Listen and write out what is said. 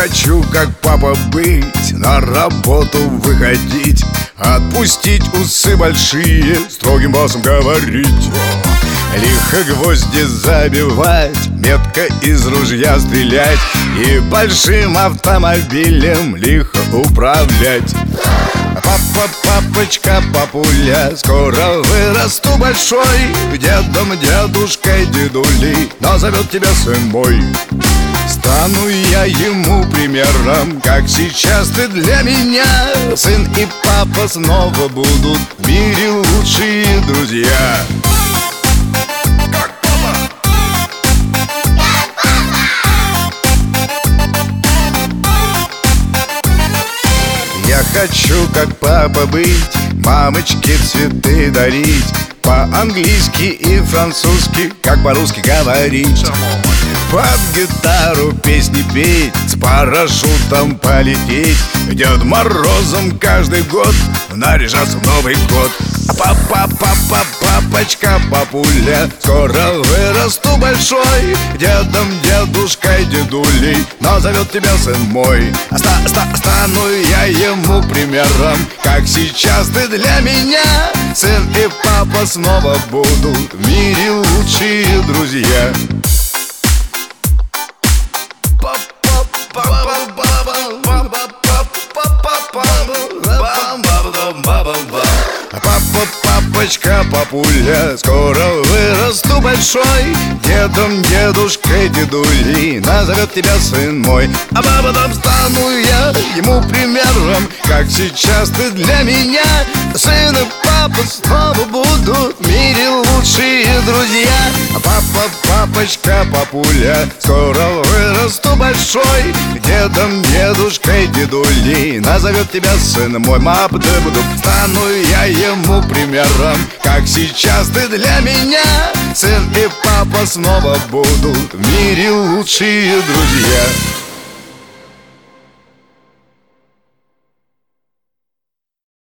хочу, как папа, быть, на работу выходить, отпустить усы большие, строгим басом говорить, лихо гвозди забивать, метко из ружья стрелять и большим автомобилем лихо управлять. Папа, папочка, папуля, скоро вырасту большой, дедом, дедушкой, дедулей назовет тебя сын мой. Стану я ему примером, как сейчас ты для меня. Сын и папа снова будут в мире лучшие друзья. Я хочу, как папа, быть, мамочке цветы дарить, по-английски и французски, как по-русски говорить, под гитару песни петь, с парашютом полететь, Дед Морозом каждый год наряжаться в Новый год. Папа, папа, папочка, папуля, скоро вырасту большой, дедом, дедушкой, дедулей назовет тебя сын мой. Стану я ему примером, как сейчас ты для меня. Сын и папа снова будут в мире лучшие друзья. Папа, папочка, папуля, скоро вырасту большой, дедом, дедушкой, дедулей назовет тебя сын мой. А потом стану я ему примером, как сейчас ты для меня. Сын и папа снова будут в мире лучшие друзья. Папа, папочка, папуля, скоро вырасту большой, дедом, дедушкой, дедулей назовет тебя сын мой. Стану я ему примером, как сейчас ты для меня. Сын и папа снова будут в мире лучшие друзья.